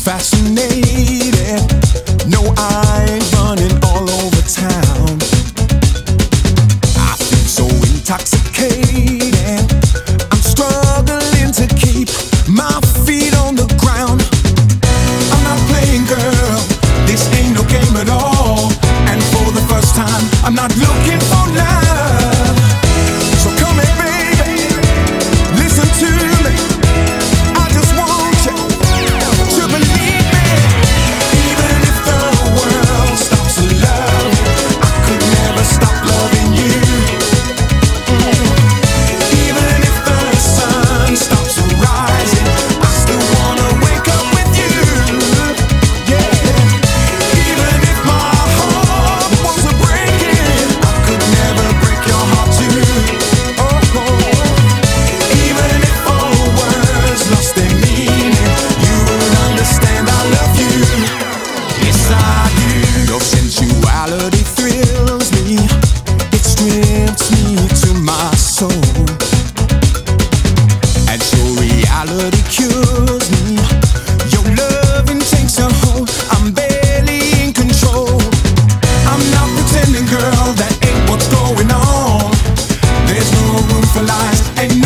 fascinated. No, I ain't running all over town. I feel so intoxicated. I'm struggling to keep my feet on the ground. I'm not playing, girl. This ain't no game at all. And for the first time, I'm not looking for love. So come here, baby. Listen to me. I just want you to believe me. Even if the world stops to love, I could never stop loving you. Even if the sun stops rising, I still wanna wake up with you. Yeah. Even if my heart was a breaking, I could never break your heart too. Oh. Even if all words lost their meaning, you would understand I love you. Yes, I do. Your sensuality thrills me. It strips me to my soul. And your reality cures me. Your loving takes a hold. I'm barely in control. I'm not pretending, girl, that ain't what's going on. There's no room for lies. Ain't